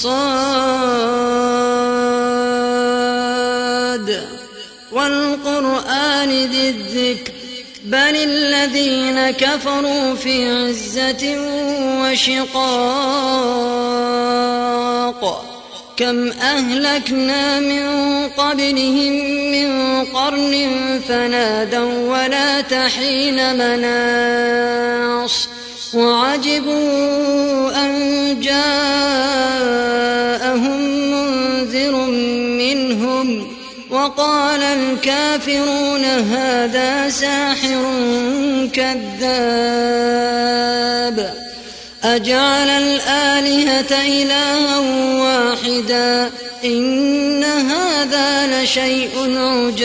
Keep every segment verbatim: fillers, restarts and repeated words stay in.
صاد والقرآن ذي الذكر بل الذين كفروا في عزة وشقاق كم أهلكنا من قبلهم من قرن فنادوا ولا تحين مناص وعجبوا أن جاءهم منذر منهم وقال الكافرون هذا ساحر كذاب أجعل الآلهة إلها واحدا إن هذا لشيء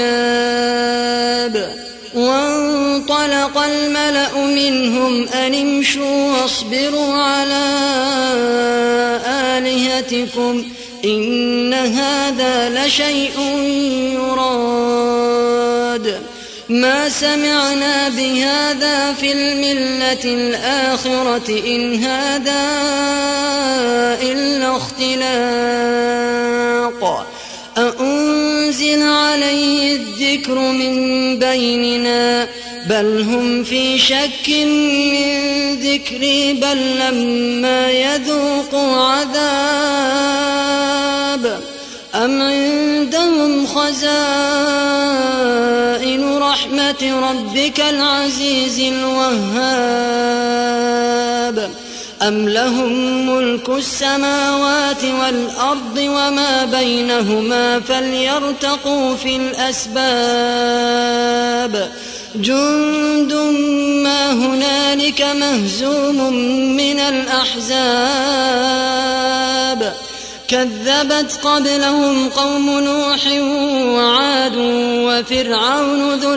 عجاب وانطلق الملأ منهم أن امشوا واصبروا على آلهتكم إن هذا لشيء يراد ما سمعنا بهذا في الملة الآخرة إن هذا إلا اختلاق أأنزل عليه الذكر من بيننا بل هم في شك من ذكري بل لما يذوقوا عذاب أم عندهم خزائن رحمة ربك العزيز الوهاب أم لهم ملك السماوات والأرض وما بينهما فليرتقوا في الأسباب جند ما هنالك مهزوم من الأحزاب كذبت قبلهم قوم نوح وعاد وفرعون ذو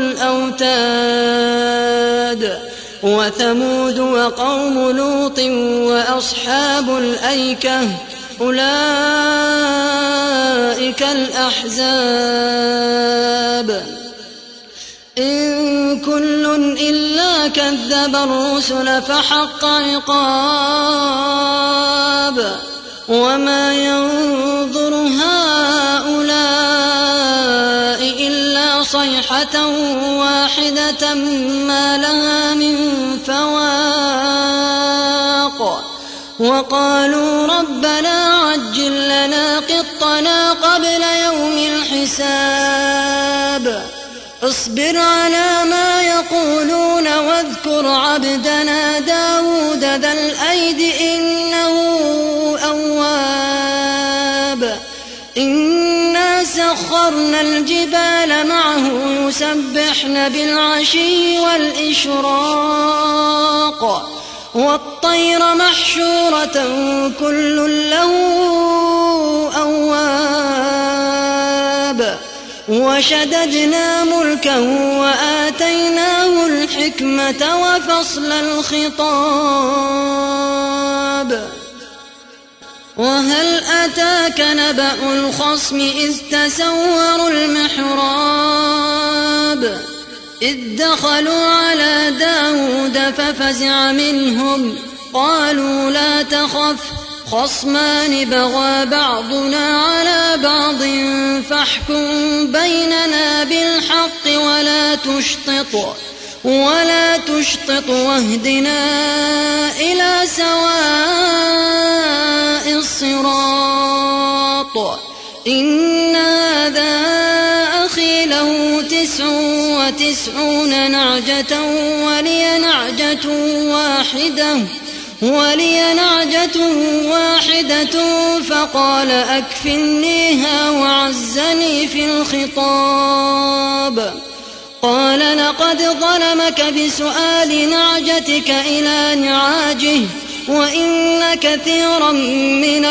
الأوتاد وثمود وقوم لوط وأصحاب الأيكة أولئك الأحزاب إن كل إلا كذب الرسل فحق عقاب وما ينظر هؤلاء إلا صيحة واحدة ما لها من فواق وقالوا ربنا عجل لنا قطنا قبل يوم الحساب اصبر على ما يقولون واذكر عبدنا داود ذا الأيد إنه أواب إنا سخرنا الجبال معه يسبحن بالعشي والإشراق والطير محشورة كل له أواب وشددنا ملكه وآتيناه الحكمة وفصل الخطاب وهل أتاك نبأ الخصم إذ تسوروا المحراب إذ دخلوا على داود ففزع منهم قالوا لا تخف خصمان بغى بعضنا على بعض فاحكم بيننا بالحق ولا تشطط ولا تشطط واهدنا إلى سواء الصراط إن هذا أخي له تسع وتسعون نعجة ولي نعجة واحدة ولي نعجة واحدة فقال أكفلنيها وعزني في الخطاب قال لقد ظلمك بسؤال نعجتك إلى نعاجه وإن كثيرا من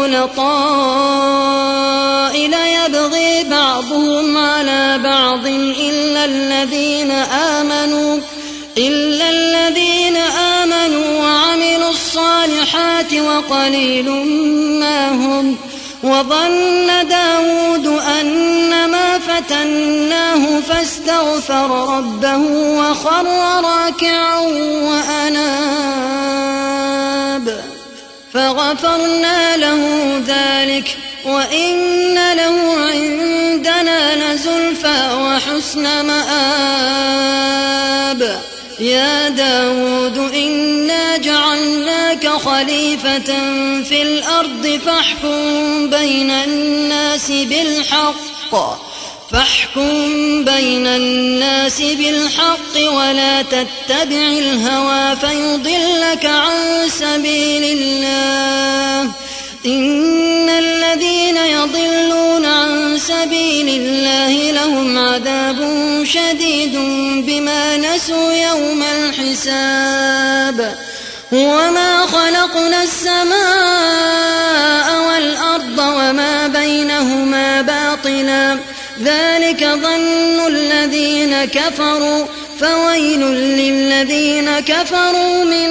الخلطاء ليبغي بعضهم على بعض إلا الذين آمنوا إلا الذين آمنوا وعملوا الصالحات وقليل ما هم وظن داود أنما فتناه فاستغفر ربه وخر راكعا وأناب فغفرنا له ذلك ذلك وإن له عندنا لزلفى وحسن مآب. يا داود إنا جعلناك خليفة في الأرض فاحكم بين الناس بالحق فاحكم بين الناس بالحق ولا تتبع الهوى فيضلك عن سبيل الله. إن الذين يضلون عن سبيل الله لهم عذاب شديد بما نسوا يوم الحساب. وما خلقنا السماء والأرض وما بينهما باطلا ذلك ظن الذين كفروا فويل للذين كفروا من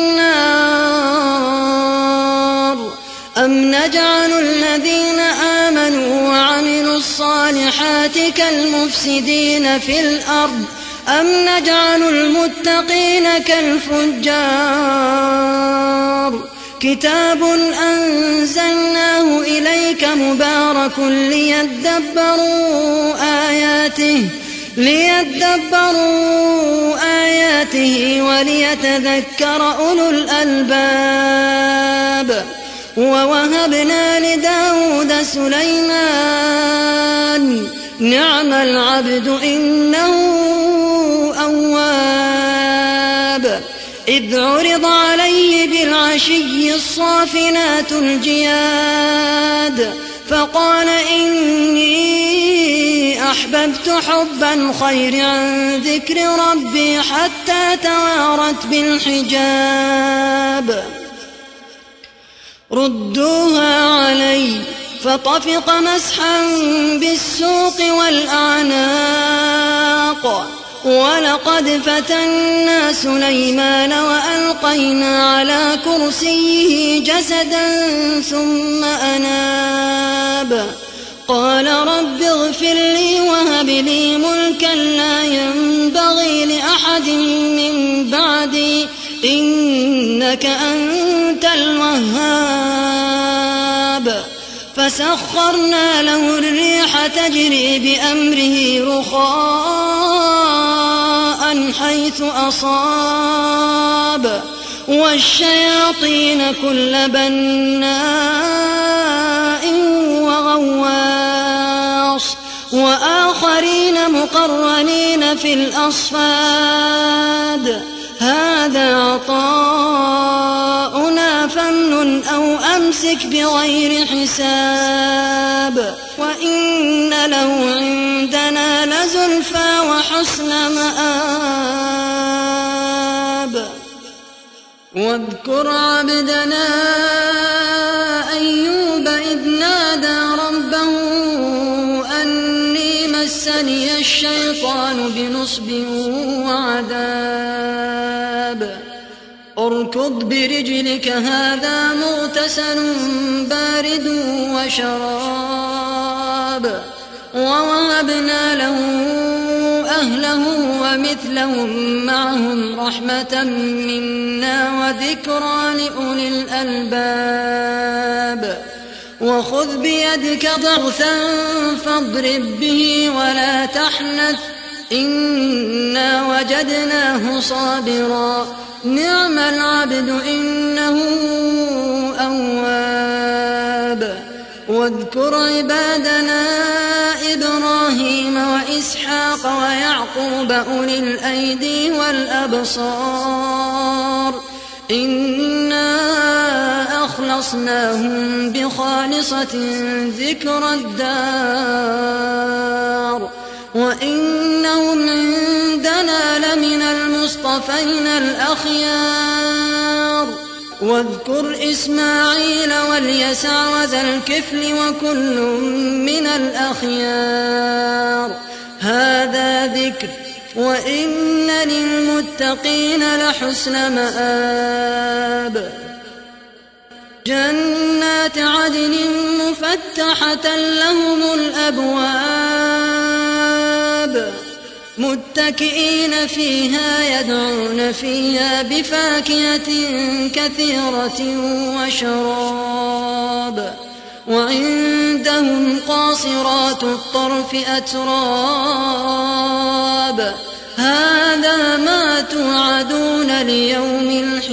النار. أم نجعل الذين آمنوا وعملوا الصالحات كالمفسدين في الأرض أم نجعل المتقين كالفجار. كتاب أنزلناه إليك مبارك ليدبروا آياته ليدبروا آياته وليتذكر أولو الألباب. ووهبنا لداود سليمان نعم العبد إنه أواب. إذ عرض عليه بالعشي الصافنات الجياد فقال إني أحببت حب الخير عن ذكر ربي حتى توارت بالحجاب. ردوها علي فطفق مسحا بالسوق والأعناق. ولقد فتنا سليمان وألقينا على كرسيه جسدا ثم أناب. قال رب اغفر لي وهب لي ملكا لا ينبغي لأحد من بعدي إنك أنت الوهاب. فسخرنا له الريح تجري بأمره رخاء حيث أصاب والشياطين كل بناء وغواص وآخرين مقرنين في الأصفاد. هذا عطاؤنا فامنن أو أمسك بغير حساب. وإن له عندنا لزلفى وحسن مآب. واذكر عبدنا أيوب إذ نادى ربه أني مسني الشيطان بنصب وعذاب. اركض برجلك هذا مغتسل بارد وشراب. ووهبنا له أهله ومثلهم معهم رحمة منا وذكرى لأولي الألباب. وخذ بيدك ضغثا فاضرب به ولا تحنث إنا وجدناه صابرا نعم العبد إنه أواب. واذكر عبادنا إبراهيم وإسحاق ويعقوب أولي الأيدي والأبصار إنا أخلصناهم بخالصة ذكر الدار وإنهم عندنا لمن المصطفين الأخيار. واذكر إسماعيل واليسع وذا الكفل وكل من الأخيار. هذا ذكر وإن للمتقين لحسن مآب. جنات عدن مفتحة لهم الأبواب متكئين فيها يدعون فيها بفاكهة كثيرة وشراب. وعندهم قاصرات الطرف أتراب هذا ما توعدون ليوم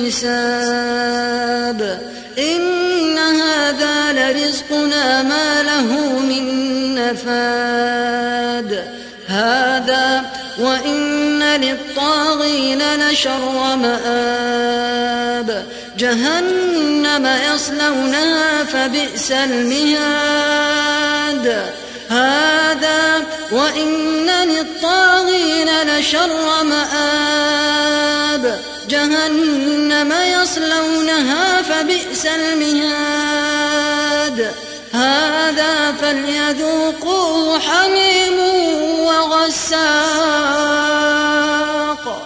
الحساب إن هذا لرزقنا ما له من نفاد هذا وإن للطاغين لشر مآب جهنم يصلونها فبئس المهاد هذا وإن للطاغين لشر مآب جهنم يصلونها فبئس المهاد هذا فليذوقوه حميم وغساق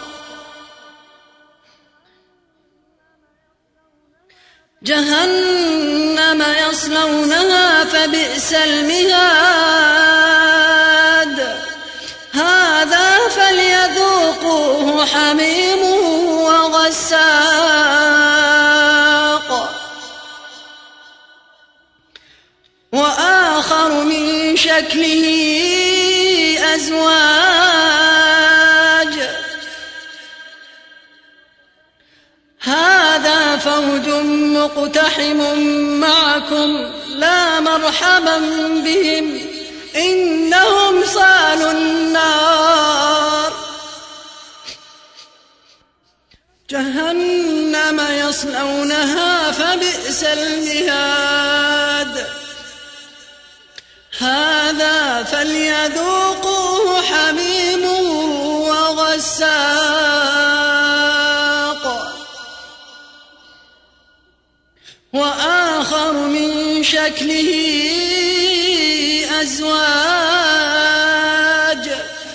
جهنم يصلونها فبئس المهاد هذا فليذوقوه حميم وغساق وآخر من شكله أزواج هذا فوج مقتحم معكم لا مرحبا بهم إنهم صالوا النار جهنم يصلونها فبئس المهاد هذا فليذوقوه حميم وغساق وآخر من شكله أزواج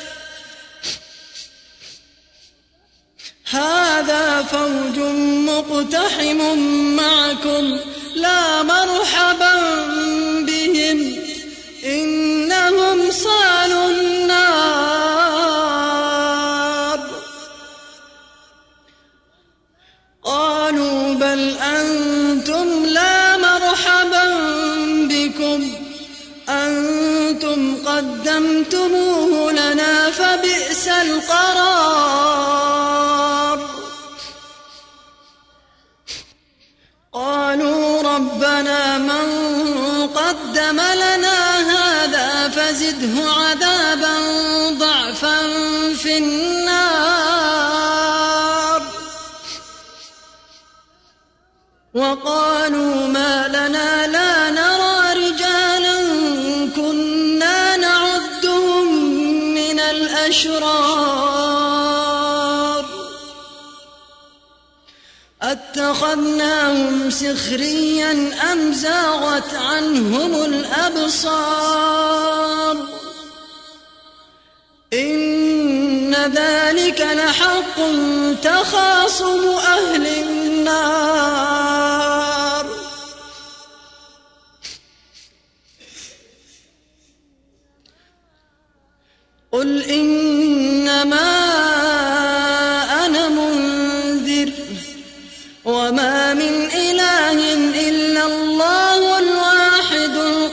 هذا فوج مقتحم معكم لا مرحبا بهم إنهم صالوا النار قالوا بل أنتم لا مرحبا بكم أنتم قدمتموه لنا فبئس القرار قالوا ربنا من قدم لنا هذا فزده عذابا ضعفا في النار وقالوا ما لنا لا نرى رجالا كنا نعدهم من الأشرار أتخذناهم سخريا أم زاغت عنهم الأبصار إن ذلك لحق تخاصم أهل النار قل إنما أنا منذر وما من إله إلا الله الواحد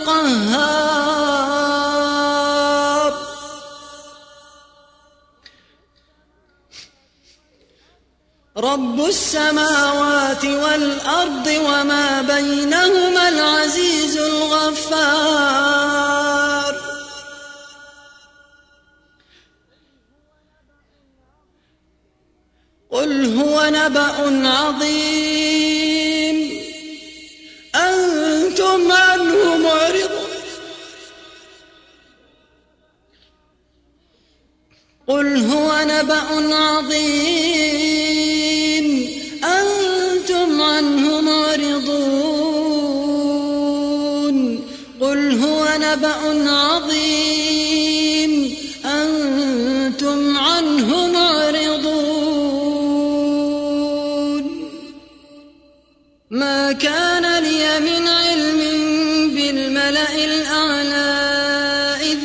القهار رب السماوات والأرض وما بينهما العزيز الغفار قل هو نبأ عظيم أنتم عنه معرضون قل هو نبأ عظيم أنتم عنه معرضون قل هو نبأ عظيم أنتم عنه معرضون ما كان لي من علم بالملأ الأعلى إذ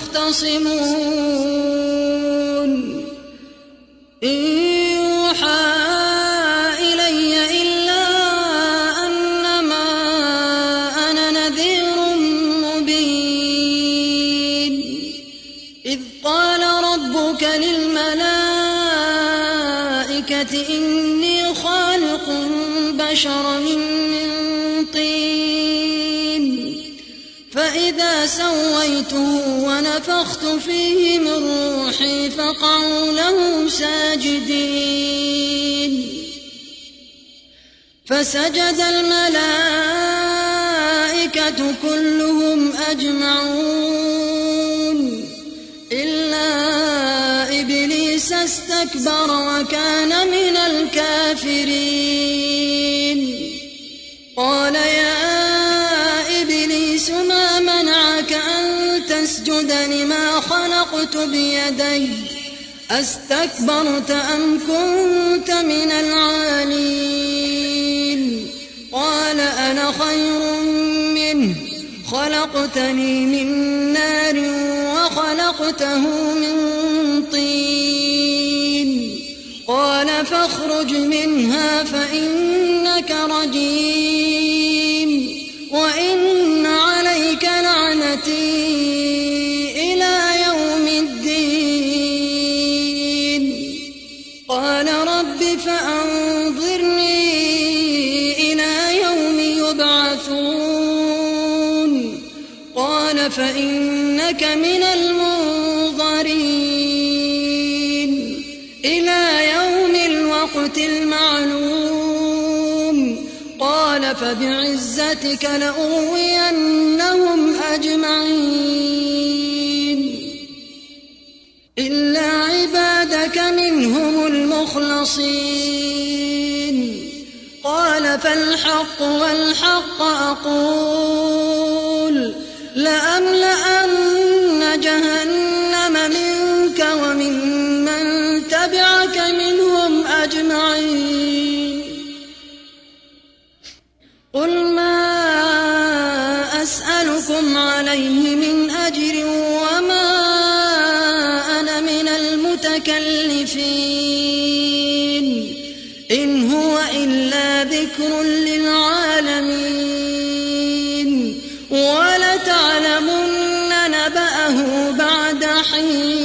يختصمون إن يوحى إلي إلا أنما أنا نذير العزة إني خالق بشرا من طين فإذا سويته ونفخت فيه من روحي فقعوا له ساجدين فسجد الملائكة كلهم أجمعون إلا إبليس استكبر وكان من الكافرين قال يا إبليس ما منعك أن تسجد لما خلقت بيدي أستكبرت أم كنت من العالين قال أنا خير منه خلقتني من نار وخلقته من طين قال فاخرج منها فإنك رجيم وإن عليك لعنتي إلى يوم الدين قال رب فأنظرني إلى يوم يبعثون قال فإنك من المنظرين إلى يوم الوقت المعلوم قال فبعزتك لأغوينهم أجمعين إلا عبادك منهم المخلصين قال فالحق والحق أقول لأملأن جهنم منك ومن من تبعك منهم أجمعين قل ما أسألكم عليه من أجر وما أنا من المتكلفين إن هو إلا ذكر للعالمين ولتعلمن نبأه بعد حين